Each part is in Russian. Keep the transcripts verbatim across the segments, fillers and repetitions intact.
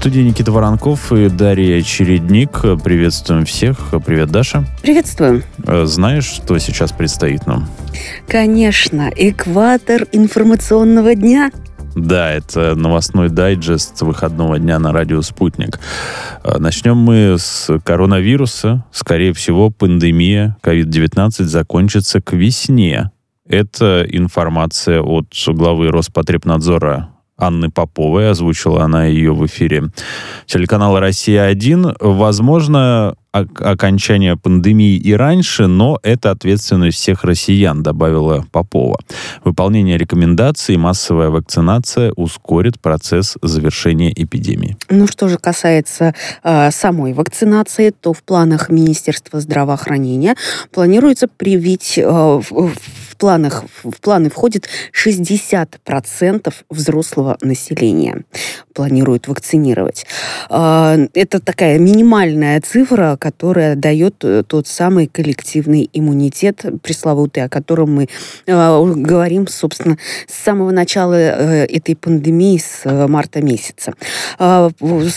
студии Никита Воронков и Дарья Чередник. Приветствуем всех. Привет, Даша. Приветствуем. Знаешь, что сейчас предстоит нам? Конечно, экватор информационного дня. Да, это новостной дайджест выходного дня на радио «Спутник». Начнем мы с коронавируса. Скорее всего, пандемия ковид девятнадцать закончится к весне. Это информация от главы Роспотребнадзора Анны Поповой. Озвучила она ее в эфире телеканала «Россия один». Возможно, окончание пандемии и раньше, но это ответственность всех россиян, добавила Попова. Выполнение рекомендаций и массовая вакцинация ускорит процесс завершения эпидемии. Ну, что же касается э, самой вакцинации, то в планах Министерства здравоохранения планируется привить, э, в, в, планах, в планы входит шестьдесят процентов взрослого населения. Планируют вакцинировать. Э, это такая минимальная цифра, которая дает тот самый коллективный иммунитет пресловутый, о котором мы э, говорим, собственно, с самого начала э, этой пандемии, с марта месяца. Э,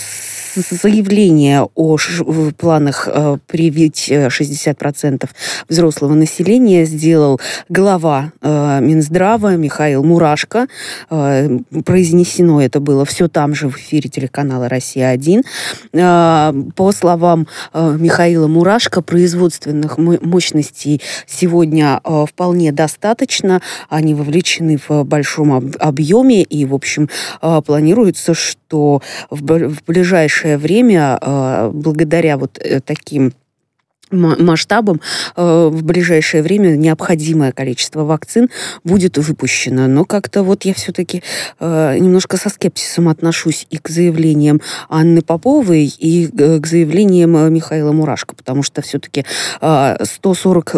заявление о ш- планах э, привить шестьдесят процентов взрослого населения сделал глава э, Минздрава Михаил Мурашко. Э, произнесено это было все там же в эфире телеканала «Россия один». Э, по словам э, Михаила Мурашко, производственных мощностей сегодня э, вполне достаточно. Они вовлечены в большом об- объеме, и, в общем, э, планируется, что в, б- в ближайшее время, э, благодаря вот э, таким масштабам, э, в ближайшее время необходимое количество вакцин будет выпущено. Но как-то вот я все-таки э, немножко со скепсисом отношусь и к заявлениям Анны Поповой, и э, к заявлениям Михаила Мурашко, потому что все-таки э, сто сорок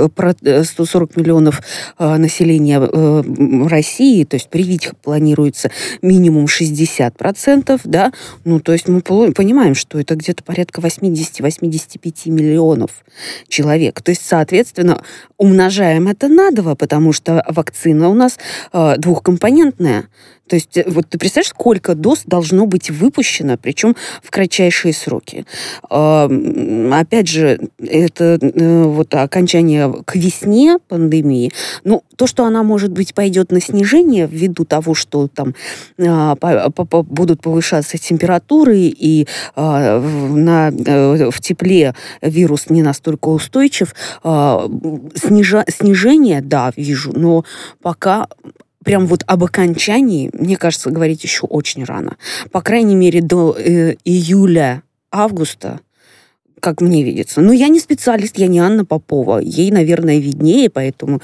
миллионов э, населения э, России, то есть привить планируется минимум шестьдесят процентов, да, ну, то есть мы понимаем, что это где-то порядка восемьдесят-восемьдесят пять миллионов человек. То есть, соответственно, умножаем это на два, потому что вакцина у нас э, двухкомпонентная. То есть, вот ты представляешь, сколько доз должно быть выпущено, причем в кратчайшие сроки. Э, опять же, это э, вот окончание к весне пандемии. Ну, то, что она, может быть, пойдет на снижение ввиду того, что там э, по, по, будут повышаться температуры, и э, на, э, в тепле вирус не настолько устойчив. Э, снижа, снижение, да, вижу, но пока... Прям вот об окончании, мне кажется, говорить еще очень рано. По крайней мере, до э, июля-августа, как мне видится. Но я не специалист, я не Анна Попова. Ей, наверное, виднее, поэтому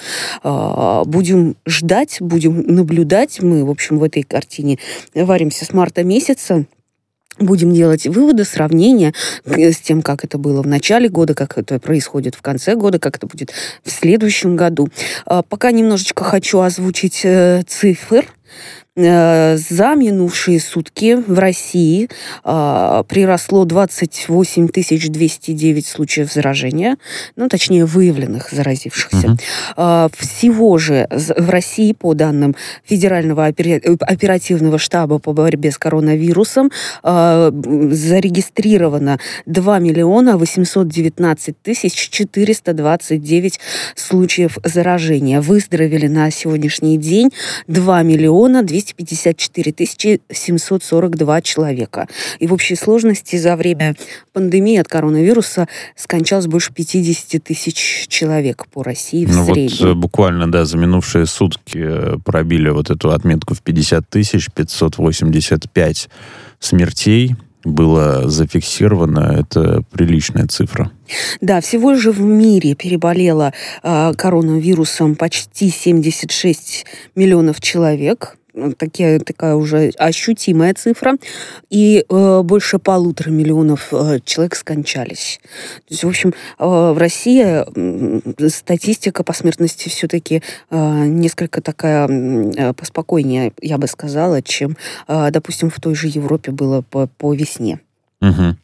э, будем ждать, будем наблюдать. Мы, в общем, в этой картине варимся с марта месяца. Будем делать выводы, сравнения с тем, как это было в начале года, как это происходит в конце года, как это будет в следующем году. Пока немножечко хочу озвучить цифр. За минувшие сутки в России э, приросло двадцать восемь тысяч двести девять случаев заражения, ну, точнее, выявленных заразившихся. Uh-huh. Э, всего же в России, по данным Федерального опера- оперативного штаба по борьбе с коронавирусом, э, зарегистрировано два миллиона восемьсот девятнадцать тысяч четыреста двадцать девять случаев заражения. Выздоровели на сегодняшний день два миллиона двести пятьдесят четыре тысячи семьсот сорок два человека. И в общей сложности за время пандемии от коронавируса скончалось больше пятьдесят тысяч человек по России в ну среднем. Вот буквально, да, за минувшие сутки пробили вот эту отметку в пятьдесят тысяч, пятьсот восемьдесят пять смертей было зафиксировано. Это приличная цифра. Да, всего же в мире переболело э, коронавирусом почти семьдесят шесть миллионов человек. Такая, такая уже ощутимая цифра. И э, больше полутора миллионов э, человек скончались. То есть, в общем, э, в России э, статистика по смертности все-таки э, несколько такая э, поспокойнее, я бы сказала, чем, э, допустим, в той же Европе было по, по весне. Угу.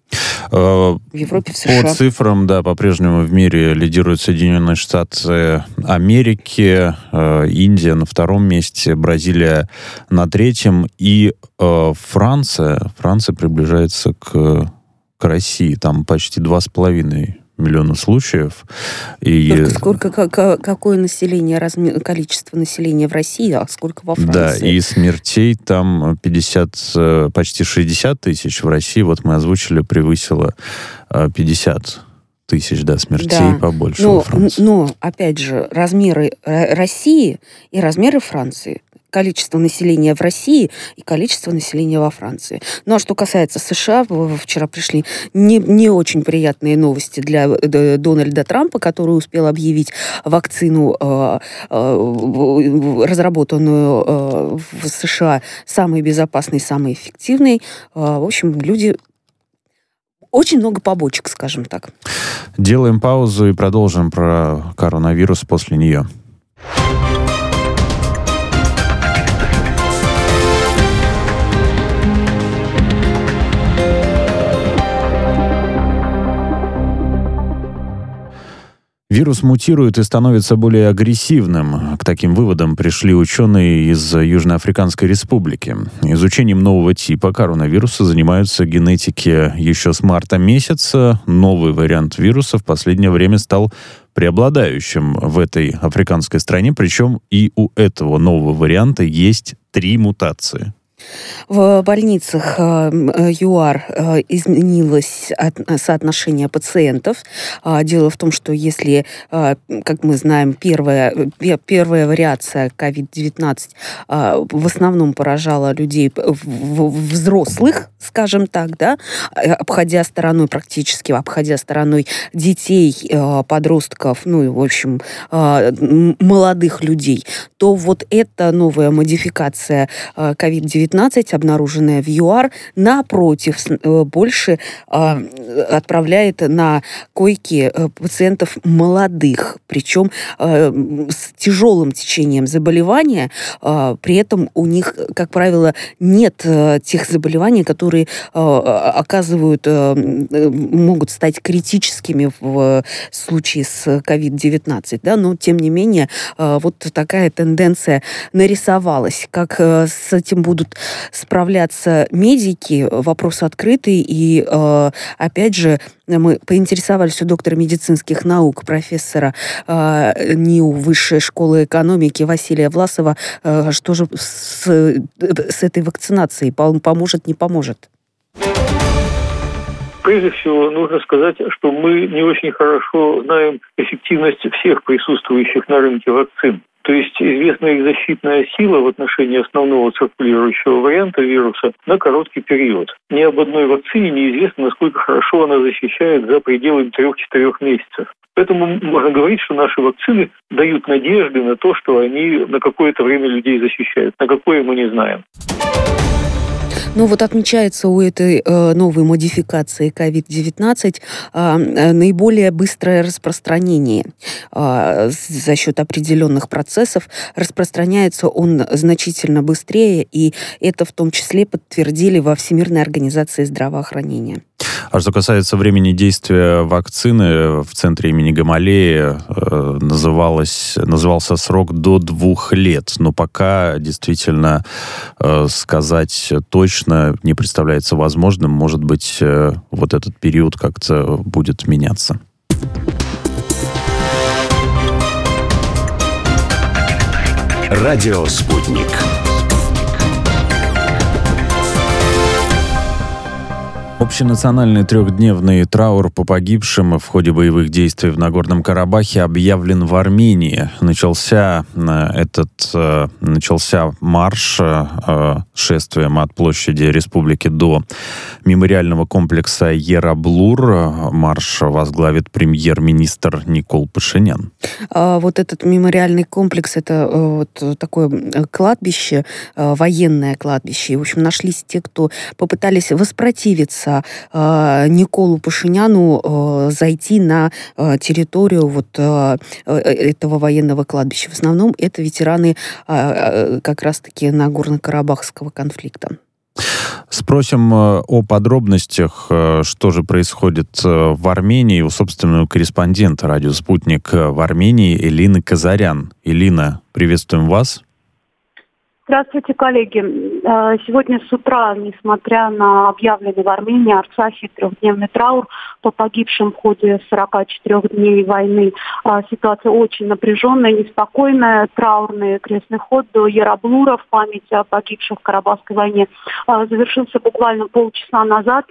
В Европе, в США. По цифрам, да, по-прежнему в мире лидируют Соединенные Штаты Америки, Индия на втором месте, Бразилия на третьем, и Франция, Франция приближается к, к России, там почти два с половиной миллиона случаев. И... Только сколько, как, какое население, размер, количество населения в России, а сколько во Франции? Да, и смертей там пятьдесят, почти шестьдесят тысяч. В России, вот мы озвучили, превысило пятьдесят тысяч, да, смертей, да. Побольше но, во Франции. Но, опять же, размеры России и размеры Франции. Количество населения в России и количество населения во Франции. Ну, а что касается США, вчера пришли не, не очень приятные новости для Дональда Трампа, который успел объявить вакцину, э, э, разработанную э, в США, самой безопасной, самой эффективной. Э, в общем, люди... Очень много побочек, скажем так. Делаем паузу и продолжим про коронавирус после нее. Вирус мутирует и становится более агрессивным. К таким выводам пришли ученые из Южноафриканской Республики. Изучением нового типа коронавируса занимаются генетики еще с марта месяца. Новый вариант вируса в последнее время стал преобладающим в этой африканской стране, причем и у этого нового варианта есть три мутации. В больницах ЮАР изменилось соотношение пациентов. Дело в том, что если, как мы знаем, первая, первая вариация ковид девятнадцать в основном поражала людей взрослых, скажем так, да, обходя стороной, практически обходя стороной детей, подростков, ну и, в общем, молодых людей, то вот эта новая модификация ковид девятнадцать, обнаруженная в ЮАР, напротив, больше отправляет на койки пациентов молодых, причем с тяжелым течением заболевания. При этом у них, как правило, нет тех заболеваний, которые оказывают, могут стать критическими в случае с ковид девятнадцать. Да? Но, тем не менее, вот такая тенденция нарисовалась. Как с этим будут справляться медики, вопрос открытый. И, э, опять же, мы поинтересовались у доктора медицинских наук, профессора э, НИУ Высшей школы экономики Василия Власова, э, что же с, с этой вакцинацией, поможет, не поможет? Прежде всего, нужно сказать, что мы не очень хорошо знаем эффективность всех присутствующих на рынке вакцин. То есть известна их защитная сила в отношении основного циркулирующего варианта вируса на короткий период. Ни об одной вакцине неизвестно, насколько хорошо она защищает за пределами трех-четырех месяцев. Поэтому можно говорить, что наши вакцины дают надежды на то, что они на какое-то время людей защищают. На какое мы не знаем. Ну вот отмечается у этой э, новой модификации ковид девятнадцать э, наиболее быстрое распространение. Э, за счет определенных процессов распространяется он значительно быстрее, и это в том числе подтвердили во Всемирной организации здравоохранения. А что касается времени действия вакцины, в центре имени Гамалеи э, называлось, назывался срок до двух лет. Но пока действительно э, сказать точно не представляется возможным. Может быть, э, вот этот период как-то будет меняться. Радио «Спутник». Общенациональный трехдневный траур по погибшим в ходе боевых действий в Нагорном Карабахе объявлен в Армении. Начался этот начался марш шествием от площади Республики до мемориального комплекса Ераблур. Марш возглавит премьер-министр Никол Пашинян. А вот этот мемориальный комплекс — это вот такое кладбище, военное кладбище. И, в общем, нашлись те, кто попытались воспротивиться Николу Пашиняну зайти на территорию вот этого военного кладбища. В основном это ветераны как раз-таки Нагорно-Карабахского конфликта. С Спросим о подробностях, что же происходит в Армении, у собственного корреспондента «Радио Спутник» в Армении Элины Казарян. Элина, приветствуем вас. Здравствуйте, коллеги. Сегодня с утра, несмотря на объявленный в Армении, Арцахе трехдневный траур по погибшим в ходе сорок четыре дней войны, ситуация очень напряженная, неспокойная. Траурный крестный ход до Яраблура в память о погибших в Карабахской войне завершился буквально полчаса назад.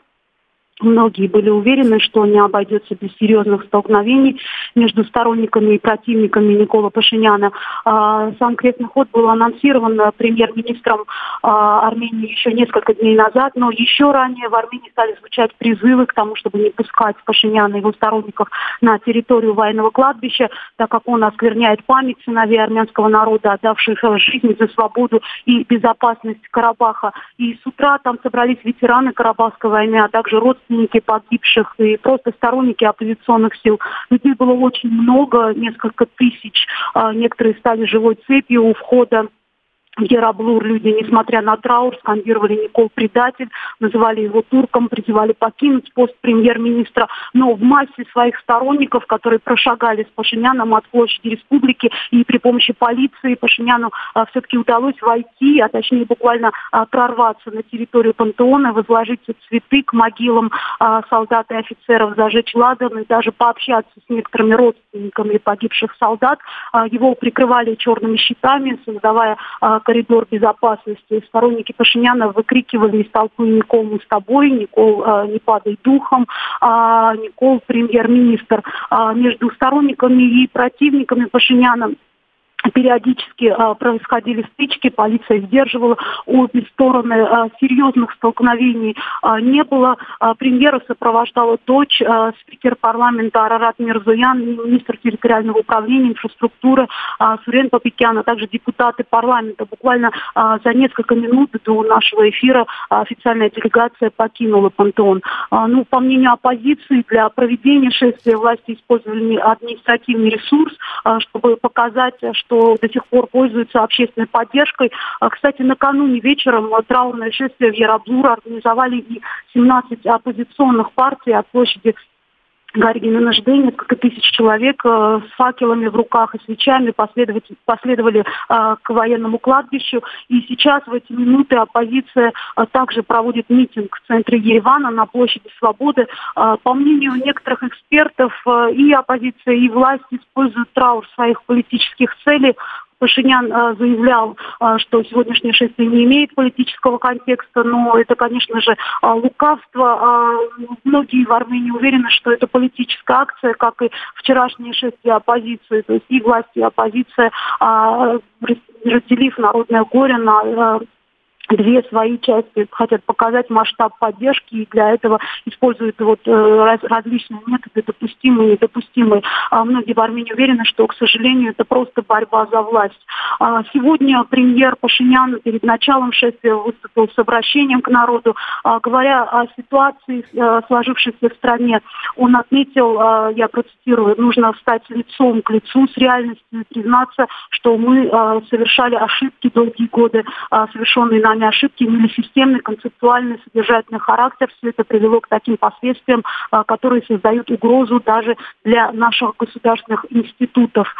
Многие были уверены, что не обойдется без серьезных столкновений между сторонниками и противниками Никола Пашиняна. Сам крестный ход был анонсирован премьер-министром Армении еще несколько дней назад, но еще ранее в Армении стали звучать призывы к тому, чтобы не пускать Пашиняна и его сторонников на территорию военного кладбища, так как он оскверняет память сыновей армянского народа, отдавших жизнь за свободу и безопасность Карабаха. И с утра там собрались ветераны Карабахской войны, а также родственники погибших и просто сторонники оппозиционных сил. Людей было очень много, несколько тысяч. Некоторые стали живой цепью у входа в Яраблур. Люди, несмотря на траур, скандировали «Никол предатель», называли его турком, призывали покинуть пост премьер-министра. Но в массе своих сторонников, которые прошагали с Пашиняном от площади Республики, и при помощи полиции Пашиняну а, все-таки удалось войти, а точнее буквально а, прорваться на территорию Пантеона, возложить цветы к могилам а, солдат и офицеров, зажечь ладан и даже пообщаться с некоторыми родственниками погибших солдат. А, его прикрывали черными щитами, создавая а, коридор безопасности. Сторонники Пашиняна выкрикивали из толпы: «Никол, мы с тобой», «Никол, э, не падай духом», э, «Никол, премьер-министр». Э, между сторонниками и противниками Пашиняна периодически а, происходили стычки, полиция сдерживала обе стороны, а, серьезных столкновений а, не было. А, премьера сопровождала дочь, а, спикер парламента Арарат Мирзоян, министр территориального управления, инфраструктуры а, Сурен Папикян, а также депутаты парламента. Буквально а, за несколько минут до нашего эфира а, официальная делегация покинула Пантеон. А, ну, по мнению оппозиции, для проведения шествия власти использовали административный ресурс, а, чтобы показать, что что до сих пор пользуются общественной поддержкой. Кстати, накануне вечером траурное шествие в Яраблур организовали и семнадцать оппозиционных партий от площади Гаргина Нажды. Несколько тысяч человек э, с факелами в руках и свечами последовали, последовали э, к военному кладбищу. И сейчас в эти минуты оппозиция э, также проводит митинг в центре Еревана на площади Свободы. Э, по мнению некоторых экспертов, э, и оппозиция, и власть используют траур в своих политических целях. Пашинян э, заявлял, э, что сегодняшнее шествие не имеет политического контекста, но это, конечно же, э, лукавство. Э, многие в Армении уверены, что это политическая акция, как и вчерашнее шествие оппозиции. То есть и власть, и оппозиция, э, разделив народное горе на э, две свои части, хотят показать масштаб поддержки, и для этого используют вот э, раз, различные методы, допустимые и недопустимые. А многие в Армении уверены, что, к сожалению, это просто борьба за власть. А сегодня премьер Пашинян перед началом шествия выступил с обращением к народу, а, говоря о ситуации, а, сложившейся в стране. Он отметил, а, я процитирую: нужно встать лицом к лицу с реальностью и признаться, что мы а, совершали ошибки долгие годы, а, совершенные нами ошибки имели системный, концептуальный, содержательный характер. Все это привело к таким последствиям, которые создают угрозу даже для наших государственных институтов.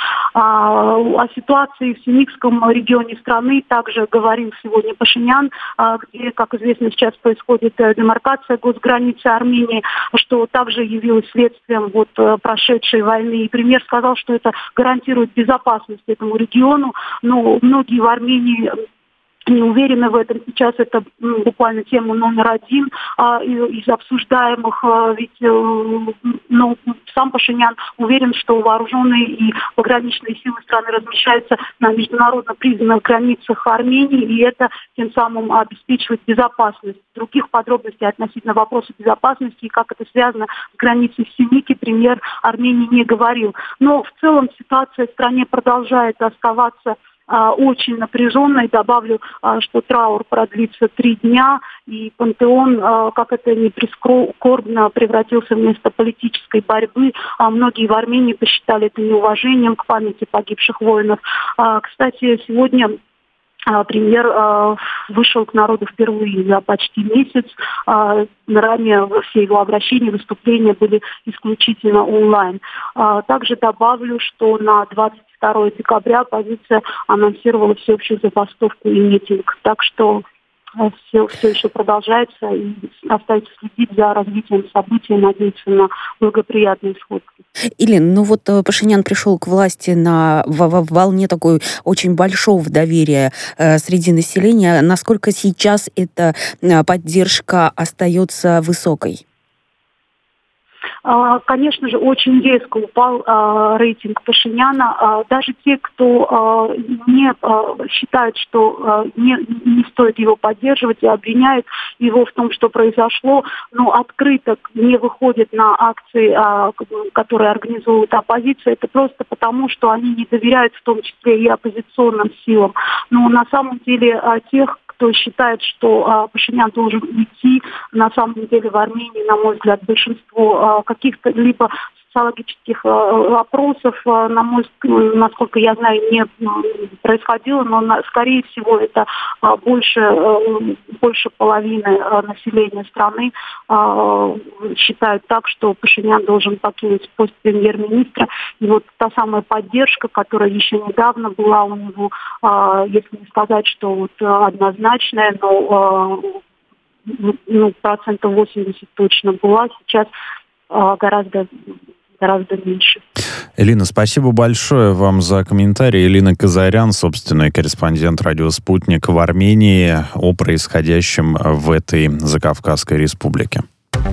О ситуации в Синикском регионе страны также говорил сегодня Пашинян, где, как известно, сейчас происходит демаркация госграницы Армении, что также явилось следствием вот прошедшей войны. И премьер сказал, что это гарантирует безопасность этому региону, но многие в Армении не уверены в этом. Сейчас это ну, буквально тема номер один а, из обсуждаемых. А, ведь а, ну, сам Пашинян уверен, что вооруженные и пограничные силы страны размещаются на международно признанных границах Армении, и это тем самым обеспечивает безопасность. Других подробностей относительно вопроса безопасности и как это связано с границей в Синики премьер Армении не говорил. Но в целом ситуация в стране продолжает оставаться очень напряженной. Добавлю, что траур продлится три дня, и Пантеон, как это ни прискорбно, превратился в место политической борьбы. Многие в Армении посчитали это неуважением к памяти погибших воинов. Кстати, сегодня Премьер вышел к народу впервые за почти месяц. Ранее все его обращения, выступления были исключительно онлайн. Также добавлю, что на двадцать второе декабря оппозиция анонсировала всеобщую забастовку и митинг. Так что все, все еще продолжается, и остается следить за развитием событий и надеяться на благоприятный исход. Илин, ну вот Пашинян пришел к власти на в, в волне такой очень большого доверия э, среди населения. Насколько сейчас эта э, поддержка остается высокой? Конечно же, очень резко упал э, рейтинг Пашиняна. Э, даже те, кто э, не э, считает, что э, не, не стоит его поддерживать и обвиняют его в том, что произошло, но открыто не выходят на акции, э, которые организовывает оппозиция, это просто потому, что они не доверяют в том числе и оппозиционным силам. Но на самом деле э, тех, кто считает, что а, Пашинян должен уйти, на самом деле в Армении, на мой взгляд, большинство а, каких-то либо социологических а, опросов, а, на мой взгляд, насколько я знаю, не происходило, но на, скорее всего это а, больше, а, больше половины а, населения страны а, считают так, что Пашинян должен покинуть пост премьер-министра. И вот та самая поддержка, которая еще недавно была у него, а, если не сказать, что вот однозначная, но а, ну, процентов восемьдесят точно была, сейчас а, гораздо гораздо меньше. Элина, спасибо большое вам за комментарий. Элина Казарян, собственный корреспондент радио «Спутник» в Армении, о происходящем в этой Закавказской республике.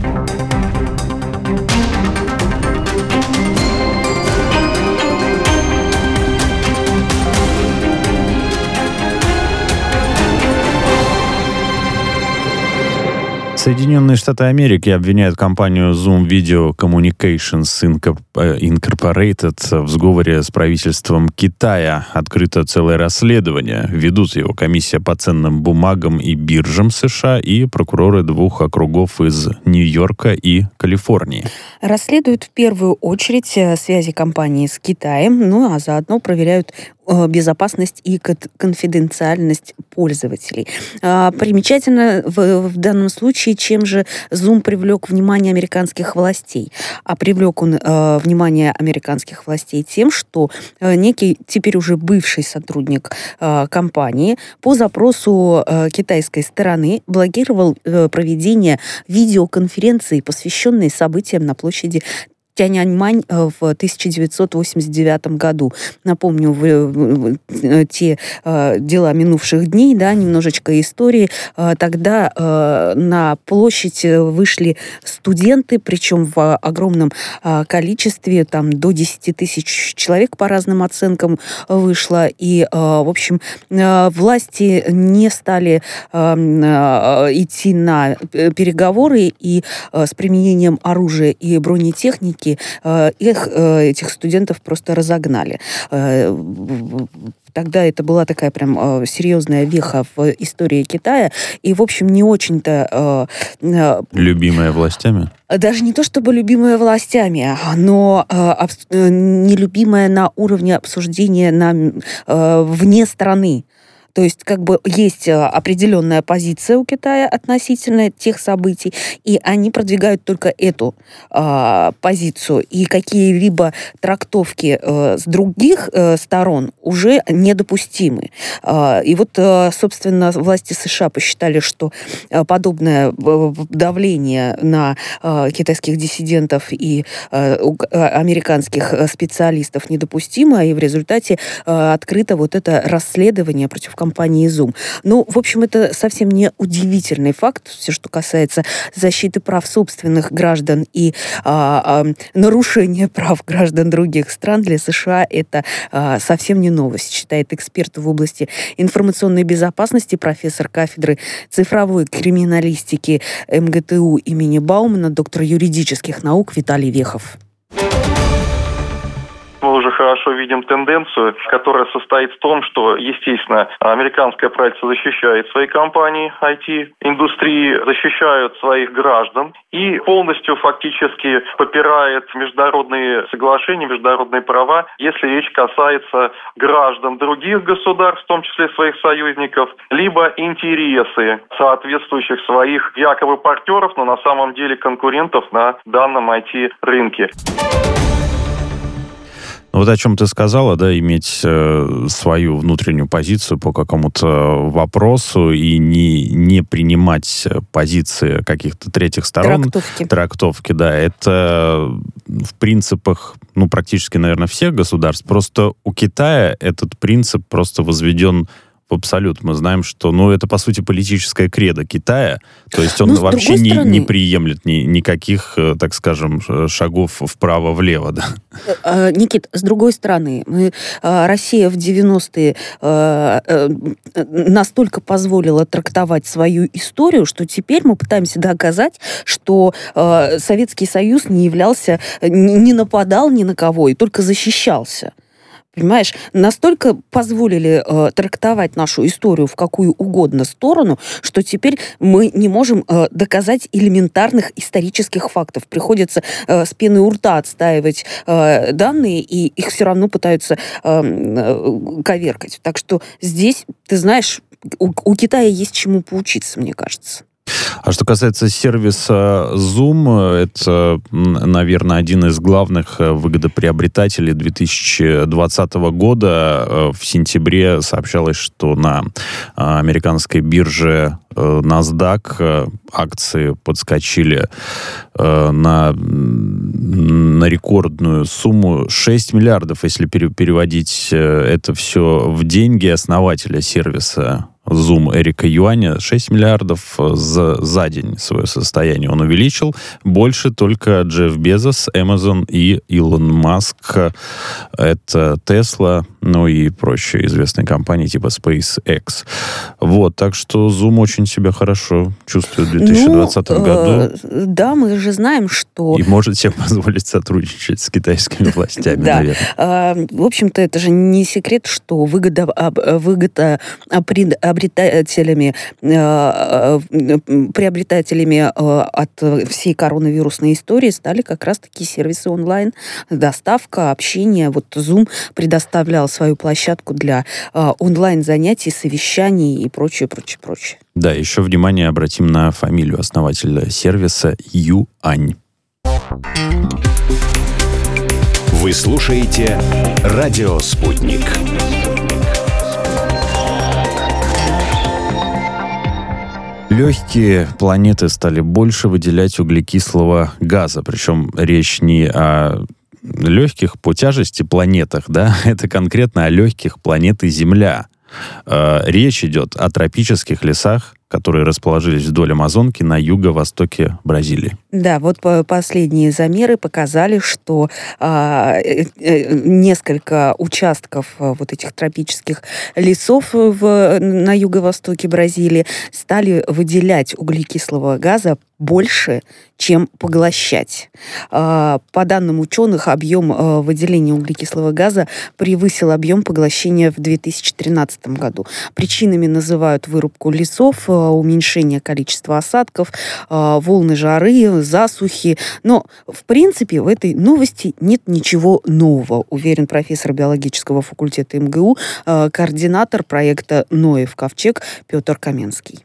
Соединенные Штаты Америки обвиняют компанию Zoom Video Communications Incorporated в сговоре с правительством Китая. Открыто целое расследование. Ведут его комиссия по ценным бумагам и биржам США и прокуроры двух округов из Нью-Йорка и Калифорнии. Расследуют в первую очередь связи компании с Китаем, ну а заодно проверяют безопасность и конфиденциальность пользователей. Примечательно в, в данном случае, чем же Zoom привлек внимание американских властей. А привлек он э, внимание американских властей тем, что э, некий теперь уже бывший сотрудник э, компании по запросу э, китайской стороны блокировал э, проведение видеоконференции, посвященной событиям на площади Тяньаньмань в тысяча девятьсот восемьдесят девятом году. Напомню, в, в, в, те э, дела минувших дней, да, немножечко истории. Э, тогда э, на площадь вышли студенты, причем в огромном э, количестве, там до десять тысяч человек по разным оценкам вышло. И, э, в общем, э, власти не стали э, э, идти на переговоры и э, с применением оружия и бронетехники их, этих студентов просто разогнали. Тогда это была такая прям серьезная веха в истории Китая. И, в общем, не очень-то... Любимая властями? Даже не то чтобы любимая властями, но нелюбимая на уровне обсуждения на, вне страны. То есть как бы есть определенная позиция у Китая относительно тех событий, и они продвигают только эту э, позицию. И какие-либо трактовки э, с других э, сторон уже недопустимы. Э, и вот, э, собственно, власти США посчитали, что э, подобное давление на э, китайских диссидентов и э, американских специалистов недопустимо, и в результате э, открыто вот это расследование против компании компании Zoom. Ну, в общем, это совсем не удивительный факт, все, что касается защиты прав собственных граждан и а, а, нарушения прав граждан других стран. Для США это а, совсем не новость, считает эксперт в области информационной безопасности, профессор кафедры цифровой криминалистики эм гэ тэ у имени Баумана, доктор юридических наук Виталий Вехов. Мы уже хорошо видим тенденцию, которая состоит в том, что, естественно, американское правительство защищает свои компании ай ти-индустрии, защищают своих граждан и полностью фактически попирает международные соглашения, международные права, если речь касается граждан других государств, в том числе своих союзников, либо интересы соответствующих своих якобы партнеров, но на самом деле конкурентов на данном ай ти-рынке. Вот о чем ты сказала, да, иметь э, свою внутреннюю позицию по какому-то вопросу и не, не принимать позиции каких-то третьих сторон. Трактовки. Трактовки, да. Это в принципах, ну, практически, наверное, всех государств. Просто у Китая этот принцип просто возведен в абсолют. Мы знаем, что, ну, это, по сути, политическая кредо Китая. То есть он Но, вообще не, стороны... не приемлет ни, никаких, так скажем, шагов вправо-влево, да. Никит, с другой стороны, мы, Россия в девяностые настолько позволила трактовать свою историю, что теперь мы пытаемся доказать, что Советский Союз не являлся, не нападал ни на кого и только защищался. Понимаешь, настолько позволили э, трактовать нашу историю в какую угодно сторону, что теперь мы не можем э, доказать элементарных исторических фактов. Приходится э, с пеной у рта отстаивать э, данные, и их все равно пытаются э, э, коверкать. Так что здесь, ты знаешь, у, у Китая есть чему поучиться, мне кажется. А что касается сервиса Zoom, это, наверное, один из главных выгодоприобретателей две тысячи двадцатого года. В сентябре сообщалось, что на американской бирже NASDAQ акции подскочили на, на рекордную сумму шесть миллиардов, если переводить это все в деньги. Основателя сервиса Zoom Эрика Юаня шесть миллиардов за, за день свое состояние он увеличил. Больше только Джефф Безос, Amazon и Илон Маск. Это Tesla, ну и прочие известные компании типа SpaceX. Вот, так что Zoom очень себя хорошо чувствует в две тысячи двадцатом ну, году. Э, да, мы же знаем, что... И может себе позволить сотрудничать с китайскими властями, да. наверное. В общем-то, это же не секрет, что выгода, выгода приобретателями, приобретателями от всей коронавирусной истории стали как раз-таки сервисы онлайн, доставка, общение. Вот Zoom предоставлял свою площадку для онлайн-занятий, совещаний и прочее, прочее, прочее. Да, еще внимание обратим на фамилию основателя сервиса Юань. Вы слушаете «Радио Спутник». Легкие планеты стали больше выделять углекислого газа. Причем речь не о легких по тяжести планетах, да, это конкретно о легких планеты Земля. Речь идет о тропических лесах, которые расположились вдоль Амазонки на юго-востоке Бразилии. Да, вот последние замеры показали, что а, э, э, несколько участков вот этих тропических лесов в, на юго-востоке Бразилии стали выделять углекислого газа больше, чем поглощать. А, по данным ученых, объем а, выделения углекислого газа превысил объем поглощения в две тысячи тринадцатом году. Причинами называют вырубку лесов, уменьшение количества осадков, волны жары, засухи. Но, в принципе, в этой новости нет ничего нового, уверен профессор биологического факультета эм гэ у, координатор проекта «Ноев ковчег» Петр Каменский.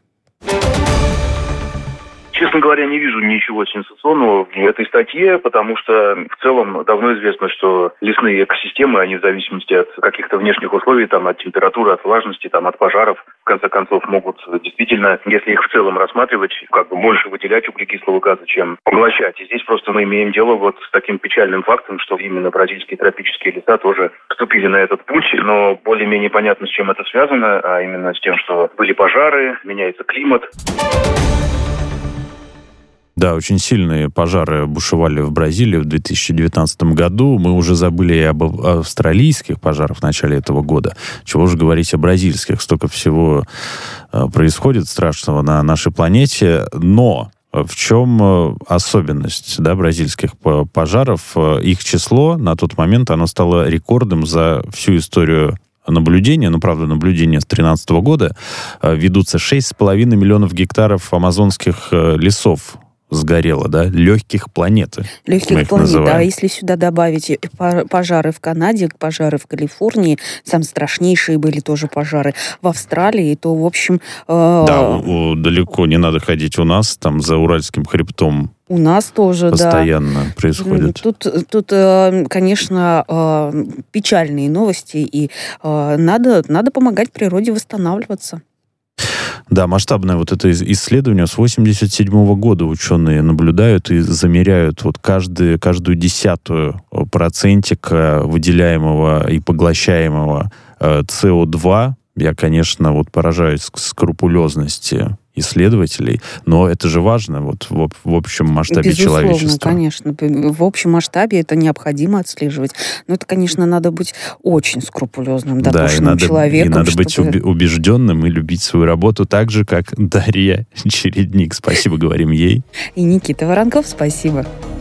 Честно говоря, не вижу ничего сенсационного в этой статье, потому что в целом давно известно, что лесные экосистемы, они в зависимости от каких-то внешних условий, там, от температуры, от влажности, там, от пожаров, в конце концов, могут действительно, если их в целом рассматривать, как бы больше выделять углекислого газа, чем поглощать. И здесь просто мы имеем дело вот с таким печальным фактом, что именно бразильские тропические леса тоже вступили на этот путь, но более-менее понятно, с чем это связано, а именно с тем, что были пожары, меняется климат. Да, очень сильные пожары бушевали в Бразилии в две тысячи девятнадцатом году. Мы уже забыли и об австралийских пожарах в начале этого года. Чего же говорить о бразильских? Столько всего происходит страшного на нашей планете. Но В чем особенность, да, бразильских пожаров? Их число на тот момент, оно стало рекордом за всю историю наблюдения, ну, правда, наблюдения с две тысячи тринадцатого года. Ведутся шесть с половиной миллионов гектаров амазонских лесов сгорело, да, легких планеты. Легких планет, да. Если сюда добавить пожары в Канаде, пожары в Калифорнии, самые страшнейшие были тоже пожары в Австралии, то, в общем... Э... Да, у, у, далеко не надо ходить у нас, там, за Уральским хребтом. У нас тоже, постоянно да. происходит. Тут, тут конечно, печальные новости, и надо, надо помогать природе восстанавливаться. Да, масштабное вот это исследование. С восемьдесят седьмого года ученые наблюдают и замеряют вот каждый, каждую десятую процентика выделяемого и поглощаемого си о два. Я, конечно, вот поражаюсь скрупулезности исследователей, но это же важно вот в, в общем масштабе Безусловно, человечества. Конечно. В общем масштабе это необходимо отслеживать. Но это, конечно, надо быть очень скрупулезным, дотошным да, и человеком. И надо чтобы... быть убежденным и любить свою работу так же, как Дарья Чередник. Спасибо, говорим ей. И Никита Воронков, спасибо.